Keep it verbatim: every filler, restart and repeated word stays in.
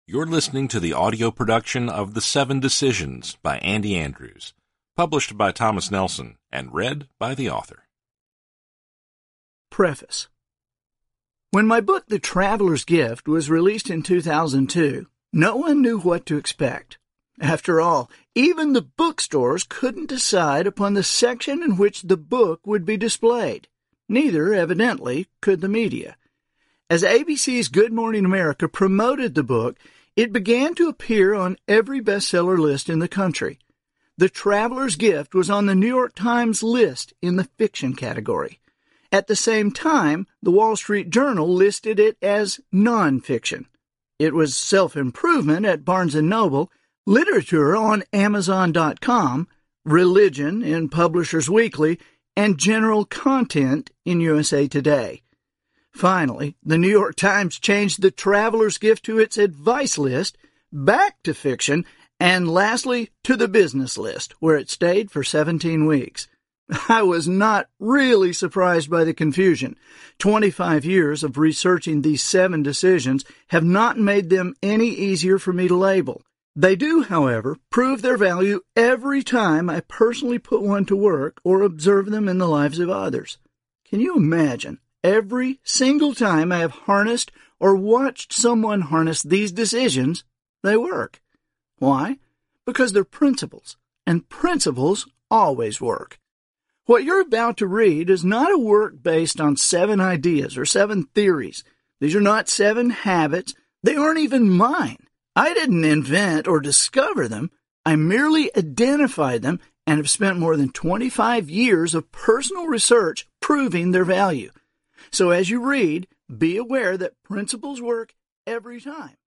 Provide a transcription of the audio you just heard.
You're listening to the audio production of The Seven Decisions by Andy Andrews, published by Thomas Nelson and read by the author. Preface. When my book The Traveler's Gift was released in two thousand two, no one knew what to expect. After all, even the bookstores couldn't decide upon the section in which the book would be displayed. Neither, evidently, could the media. As A B C's Good Morning America promoted the book, it began to appear on every bestseller list in the country. The Traveler's Gift was on the New York Times list in the fiction category. At the same time, the Wall Street Journal listed it as nonfiction. It was self-improvement at Barnes and Noble, literature on Amazon dot com, religion in Publishers Weekly, and general content in U S A Today. Finally, the New York Times changed The Traveler's Gift to its advice list, back to fiction, and lastly to the business list, where it stayed for seventeen weeks. I was not really surprised by the confusion. Twenty-five years of researching these seven decisions have not made them any easier for me to label. They do, however, prove their value every time I personally put one to work or observe them in the lives of others. Can you imagine? Every single time I have harnessed or watched someone harness these decisions, they work. Why? Because they're principles, and principles always work. What you're about to read is not a work based on seven ideas or seven theories. These are not seven habits. They aren't even mine. I didn't invent or discover them. I merely identified them and have spent more than twenty-five years of personal research proving their value. So as you read, be aware that principles work every time.